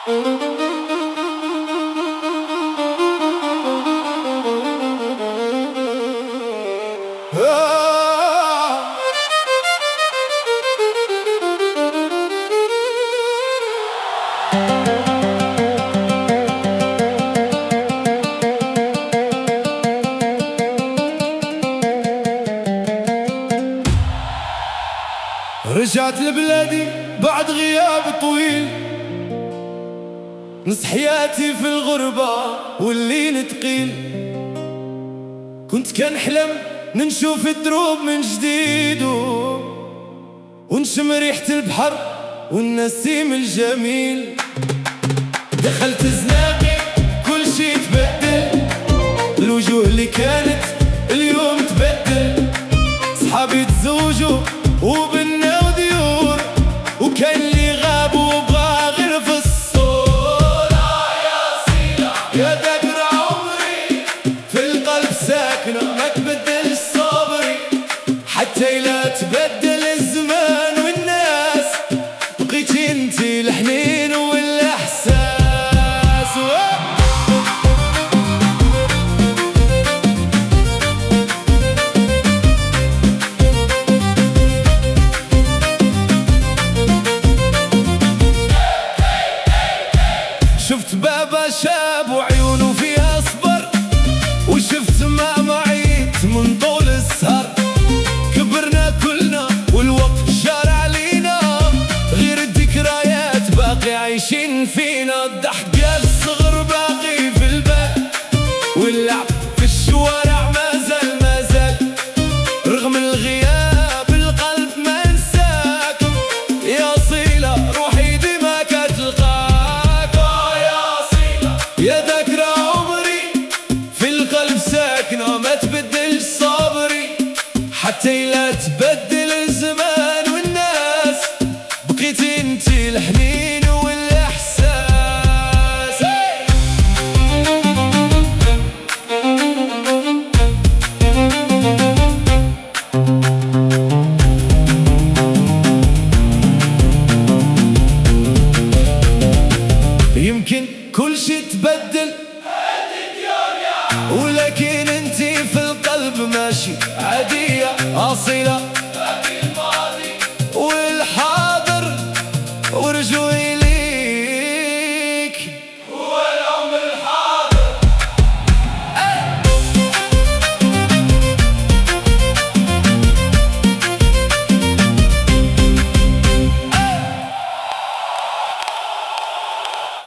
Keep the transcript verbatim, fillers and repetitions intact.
رجعت لبلادي بعد غياب طويل، نص حياتي في الغربة والليل تقيل. كنت كنحلم نشوف الدروب من جديد ونشم ريحة البحر والنسيم الجميل. دخلت زناقي كل شي تبدل، الوجوه اللي كانت اليوم تبدل. صحابي تزوجوا وبنا وديور، وكان اللي غاب وبغى غير في الصورة. يا سيدة يا ذكر عمري في القلب ساكنة، ما تبدل صبري حتى لا تبدل الزمان والناس. بقيتي انتي الحنين والاحساس. شفت بابا شاب وعيونه فيها صبر، وشفت ماما عيت من طول السهر. كبرنا كلنا والوقت جار علينا، غير الذكريات باقي عايشين فينا. الضحك الصغر باقي في البال، واللعب في الشوارع مازال مازال. رغم الغياب القلب ما نساك، يا صلة روحي ديما كتلقاك. يا ذكرى عمري في القلب ساكنة، ما تبدل صبري حتى لا تبدل الزمان والناس. بقيتي انتي الحنين والاحساس. يمكن كل شي تبدل